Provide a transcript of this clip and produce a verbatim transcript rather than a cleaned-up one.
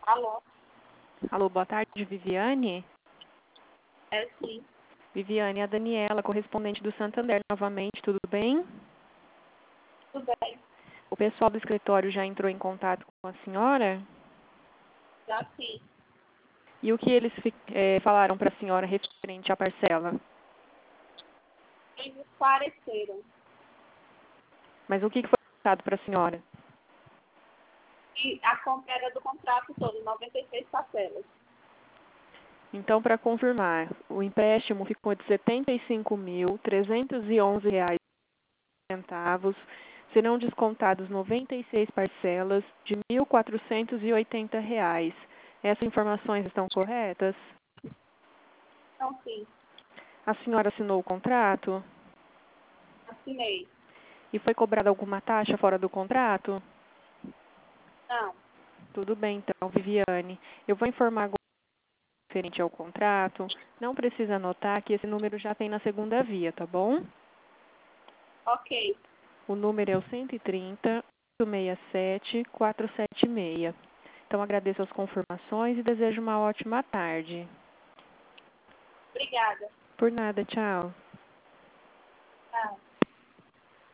Alô? Alô, boa tarde, Viviane. É sim. Viviane, a Daniela, correspondente do Santander novamente, tudo bem? Tudo bem? O pessoal do escritório já entrou em contato com a senhora? Já sim. E o que eles eh, falaram para a senhora referente à parcela? Eles esclareceram. Mas o que que foi passado para a senhora? E a compra era do contrato todo, noventa e seis parcelas. Então, para confirmar, o empréstimo ficou de setenta e cinco mil, trezentos e onze reais e centavos, serão descontados noventa e seis parcelas de mil quatrocentos e oitenta reais. Essas informações estão corretas? Então, sim, A senhora assinou o contrato? assinei. E foi cobrada alguma taxa fora do contrato? Não, Tudo bem, então, Viviane. Eu vou informar agora referente ao contrato. Não precisa anotar que esse número já tem na segunda via, tá bom? ok. O número é o cento e trinta, oito seis sete, quatro sete seis. Então, agradeço as confirmações e desejo uma ótima tarde. Obrigada. Por nada, tchau. Tchau.